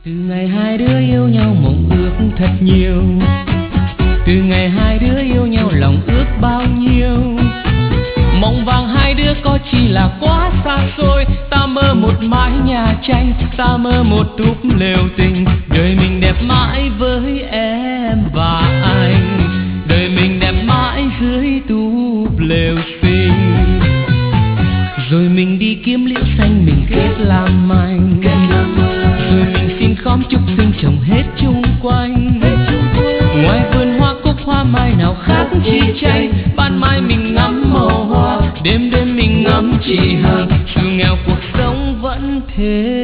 Từ ngày hai đứa yêu nhau mộng ước thật nhiều, từ ngày hai đứa yêu nhau lòng ước bao nhiêu. Mộng vàng hai đứa có chỉ là quá xa xôi. Ta mơ một mái nhà tranh, ta mơ một túp lều tình. Đời mình đẹp mãi với em và anh, đời mình đẹp mãi dưới túp lều xinh. Rồi mình đi kiếm liễu xanh mình kết làm anh, rồi mình xin khóm chúc xinh trồng hết chung quanh. Ngoài vườn hoa cúc hoa mai nào khác chi tranh. Ban mai mình ngắm màu hoa, đêm đêm mình ngắm chị Hằng. Dù nghèo cuộc sống vẫn thế